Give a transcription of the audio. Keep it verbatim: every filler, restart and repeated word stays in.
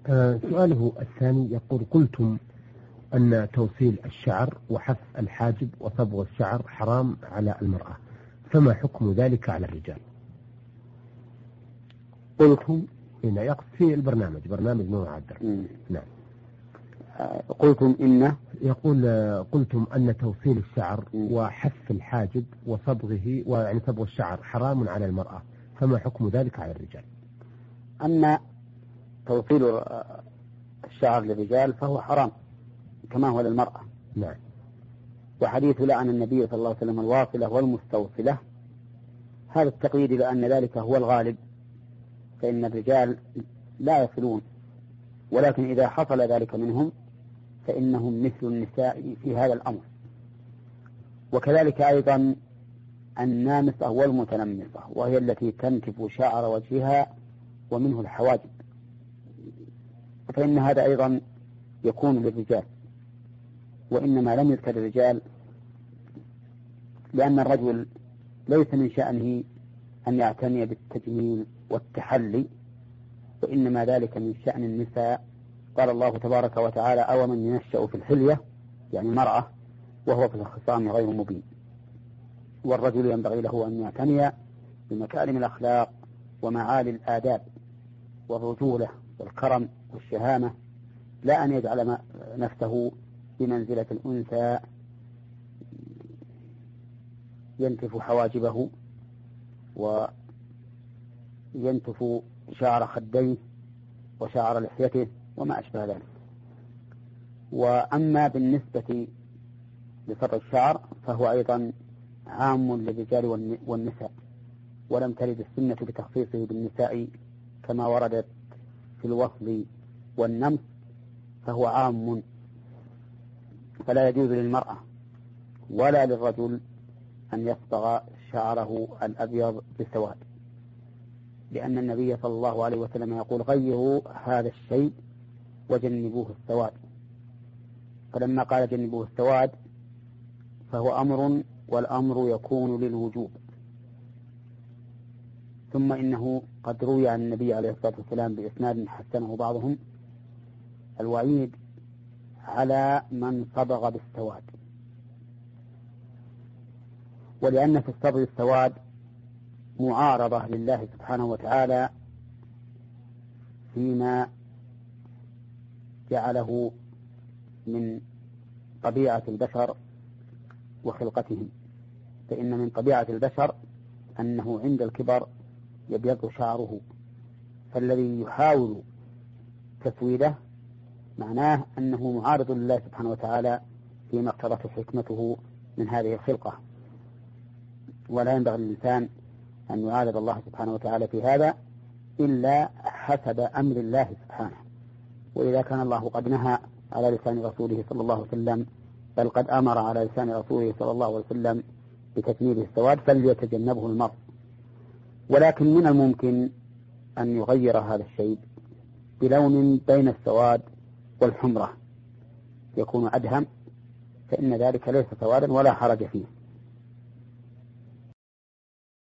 آه سؤاله الثاني يقول: قلتم أن توصيل الشعر وحف الحاجب وصبغ الشعر حرام على المرأة، فما حكم ذلك على الرجال؟ قلتم هنا يقصد في البرنامج برنامج نور عدر. نعم. قلتم إن يقول قلتم أن توصيل الشعر وحف الحاجب وصبغه ويعني صبغ الشعر حرام على المرأة، فما حكم ذلك على الرجال؟ أن توصيل الشعر للرجال فهو حرام كما هو للمرأة. نعم. وحديث لعن النبي صلى الله عليه وسلم الواصلة والمستوصلة هذا التقييد لأن ذلك هو الغالب، فإن الرجال لا يصلون، ولكن إذا حصل ذلك منهم فإنهم مثل النساء في هذا الأمر. وكذلك أيضا النامصة والمتنمصة، وهي التي تنتف شعر وجهها ومنه الحواجب، فإن هذا أيضا يكون للرجال، وإنما لم يذكر الرجال لأن الرجل ليس من شأنه أن يعتني بالتجميل والتحلي، وإنما ذلك من شأن النساء. قال الله تبارك وتعالى: أو من ينشأ في الحلية، يعني المرأة، وهو في الخصام غير مبين. والرجل ينبغي له أن يعتني بمكارم الأخلاق ومعالي الآداب والرجولة والكرم والشهامة، لا أن يجعل نفسه بمنزلة الأنثى ينتف حواجبه وينتف شعر خديه وشعر لحيته وما أشبه ذلك. وأما بالنسبة لصبغ الشعر فهو أيضا عام للرجال والنساء، ولم ترد السنة بتخصيصه بالنساء كما وردت في الوصل والنمس، فهو عام، فلا يجوز للمرأة ولا للرجل أن يصبغ شعره الأبيض بالسواد، لأن النبي صلى الله عليه وسلم يقول: غيروا هذا الشيء وجنبوه السواد. فلما قال جنبوه السواد فهو أمر، والأمر يكون للوجوب. ثم إنه قد روي عن النبي عليه الصلاة والسلام بإسناد حسنه بعضهم الوعيد على من صبغ بالسواد، ولأن في الصبغ السواد معارضة لله سبحانه وتعالى فيما جعله من طبيعة البشر وخلقتهم. فإن من طبيعة البشر أنه عند الكبر يبيض شعره، فالذي يحاول تسويده معناه أنه معارض لله سبحانه وتعالى فيما اقتضته حكمته من هذه الخلقة. ولا ينبغي للإنسان أن يعارض الله سبحانه وتعالى في هذا إلا حسب أمر الله سبحانه. وإذا كان الله قد نهى على لسان رسوله صلى الله عليه وسلم، بل قد أمر على لسان رسوله صلى الله عليه وسلم بتجنيب السواد، فليتجنبه المرء. ولكن من الممكن أن يغير هذا الشيء بلون بين السواد والحمرة يكون أدهم، فإن ذلك ليس سوادا ولا حرج فيه.